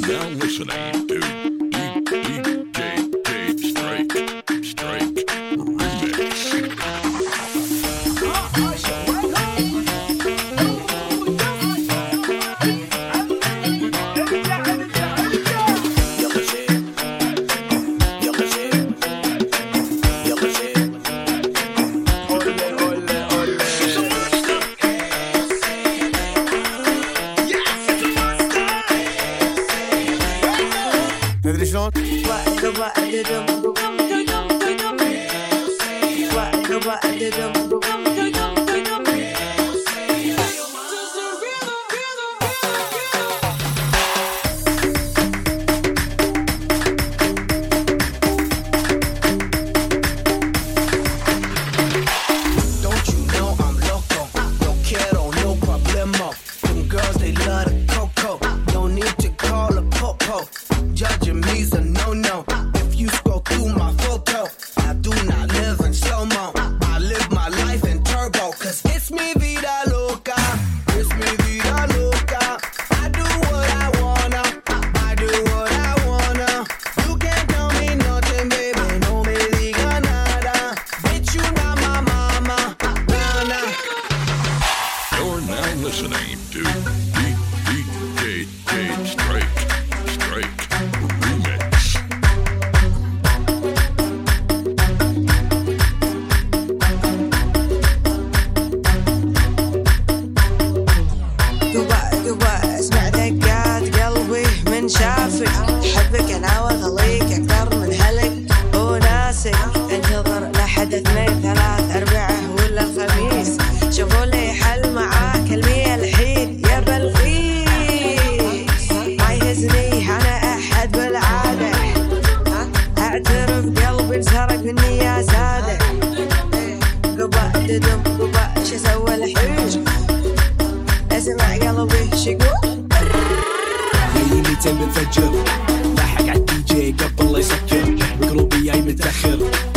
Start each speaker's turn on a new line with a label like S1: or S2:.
S1: now listening to DJ Strike Remix.
S2: تدري شلون؟
S3: Judging me's a no-no. If you scroll through my photo, I do not live in slow-mo. I live my life in turbo, cause it's mi vida loca. It's mi vida loca. I do what I wanna. I do what I wanna. You can't tell me nothing, baby. No me diga nada. Bitch, you not my mama. Nah.
S1: You're now listening to DJ Strike Remix.
S4: قبا اسمع دقات قلبي من شافك، حبك انا واغليك اكثر من هلك وناسك، انتظر لحد 2 3 4 ولا الخميس، شوفوا لي حل معاك المية الحين يا بلغيس، ما يهزني انا احد بالعادة، اعترف قلبي انسرق مني يا سادة، قبا ددم قبا شو سوى الحين، اسمع قلبي شقول
S5: ليلي تم بتفجر، لاحق عالدي جي قبل لا يسكر، بقلبي جاي متأخر،